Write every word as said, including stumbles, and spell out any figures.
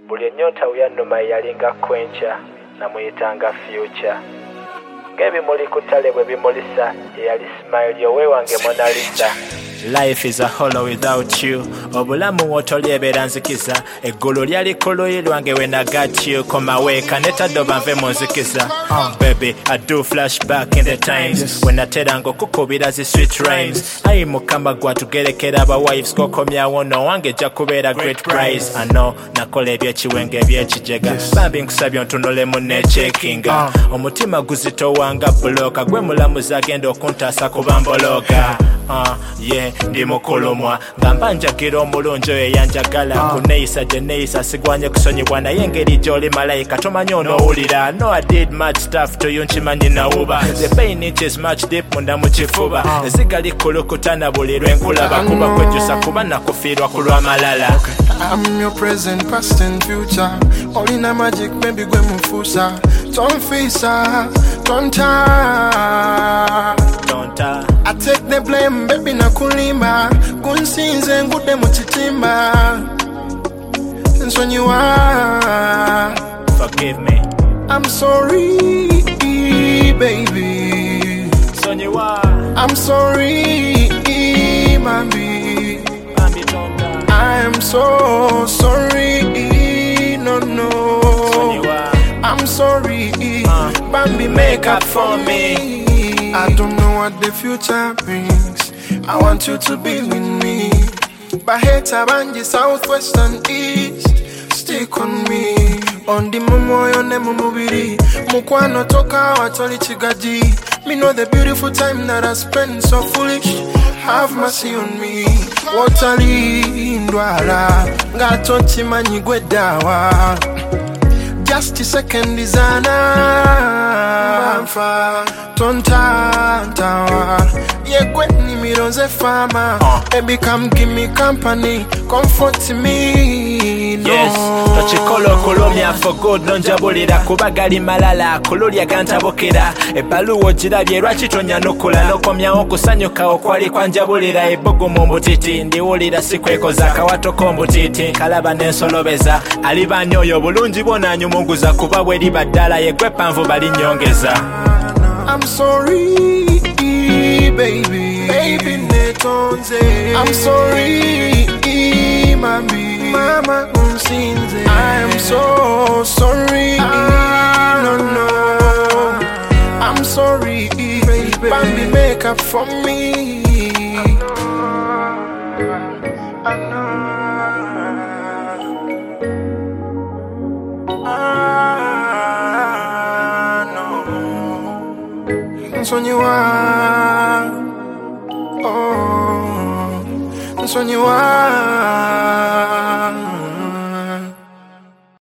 buli ennyota uyannuma yalinga kwencha namuyitanga future ng'ebimuli ku ttale bwe bimulisa eyali smile yowe wange Mona Lisa. Life is a hollow without you. Obulamu wotolyebeera nzikiza. Eggulu lyali kuluyi lwange when I got you. Koma weka netaddoba nve mu nzikiza. uh, Baby, I do flashback in the times yes. When nateranga okukubira zi sweet rhymes. Ayi mukama gwatugerekera aba wives kokomyawo no wange jja kubeera great prize. I know nakola ebyekiwenge ebyekijega yes. Bambi nkusabye ontunulemu nechekinga uh. Omutima guzitowanga buloka gwe mulamuzi agenda okuntaasa kuba mbologa. uh, yeah. Ndi mukulumwa ngamba njagira omulungi oyo eyanjagala kuneeyisa gye neeyisa sigwanye kusonyibwa naye engeri gy'oli malayika tomanyi onoowulira. No, I did much stuff to you nkimanyi nawuba. The pain is much deep munda mu kifuba. Eziga likulukuta na buli lwe nkulaba kuba kwejjusa kuba nakufiirwa ku lw'amalala. I'm your present, past and future. Olina magic baby gwe mufuusa. Tonfiisa, tonta Tonta I take the blame baby nakulimba. Kunsinze ngude mu kitimba. Nsonyiwa forgive me. I'm sorry baby. Nsonyiwa I'm sorry mami. Bambi tonta I am so sorry. No no Nsonyiwa I'm sorry uh, Bambi make up for me. I don't know what the future brings. I want you to be with me. Baheta banji southwest and east. Stick on me. On the momoyo ne mumubiri. Mukwano toka watoli chigaji. Me know the beautiful time that I spent so foolish. Have mercy on me. Watali ndwala. Ngato chimanyi gwedawa. Just a second is ana tonta tawa ye kweni mironze fama uh. Baby come give me company comfort me no. Yes tochikolo kolomya for good nonjabulira kuba gali malala kululya gantabokera ebbaluwa ogirabye lwaki tonya nokula nokomyawo okusanyuka okwali kwanjabulira ebogo mu mbutiti ndiwulira sikwekoza akawato kombutiti kalaba nensolobeza alibanya oyo bulungi bwonanyumunguza kuba bwe liba ddala yegwe panvu balinyongeza. I'm sorry baby baby netonze. I'm sorry mami mama unsinze. I am so sorry ah, no no I'm sorry baby Bambi make up for me. I know Nsonyiwa oh Nsonyiwa